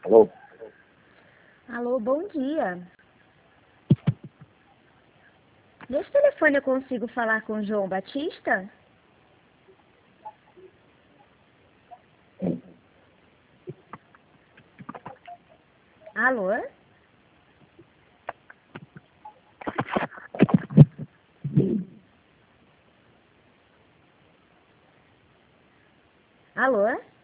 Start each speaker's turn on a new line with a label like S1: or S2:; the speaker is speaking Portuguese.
S1: Alô?
S2: Alô, bom dia. Nesse telefone eu consigo falar com o João Batista? Alô? Alô?